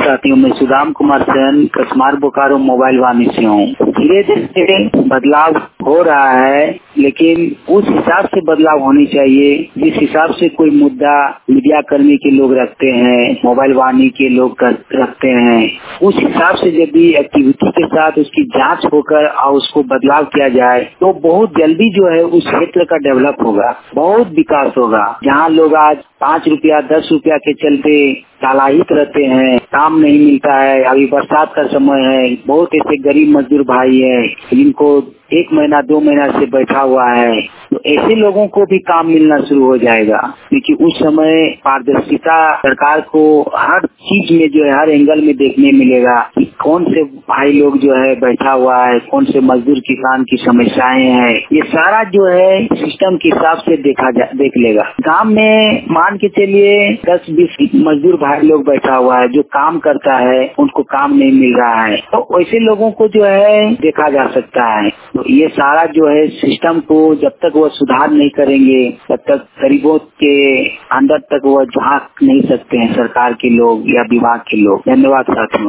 साथियों, मैं सुदाम कुमार सेन कसमार बोकारो मोबाइल वाणी से हूँ। धीरे धीरे बदलाव हो रहा है, लेकिन उस हिसाब से बदलाव होनी चाहिए जिस हिसाब से कोई मुद्दा मीडिया कर्मी के लोग रखते हैं, मोबाइल वाणी के लोग रखते हैं। उस हिसाब से यदि एक्टिविटी के साथ उसकी जांच होकर और उसको बदलाव किया जाए तो बहुत जल्दी जो है उस क्षेत्र का डेवलप होगा, बहुत विकास होगा। जहाँ लोग आज 5 रुपया 10 रुपया के चलते लालायित रहते हैं, काम नहीं मिलता है। अभी बरसात का समय है, बहुत ऐसे गरीब मजदूर भाई है जिनको 1 महीना 2 महीना से बैठा हुआ है, तो ऐसे लोगों को भी काम मिलना शुरू हो जाएगा। क्योंकि उस समय पारदर्शिता सरकार को हर चीज में जो है हर एंगल में देखने मिलेगा कि कौन से भाई लोग जो है बैठा हुआ है, कौन से मजदूर किसान की समस्याएं हैं, ये सारा जो है सिस्टम के हिसाब से देख लेगा। गांव में मान के चलिए 10-20 मजदूर भाई लोग बैठा हुआ है, जो काम करता है उनको काम नहीं मिल रहा है, तो ऐसे लोगों को जो है देखा जा सकता है। तो ये सारा जो है सिस्टम को जब तक वो सुधार नहीं करेंगे तब तक गरीबों के अंदर तक वो झांक नहीं सकते हैं सरकार के लोग या विभाग के लोग। धन्यवाद साथियों।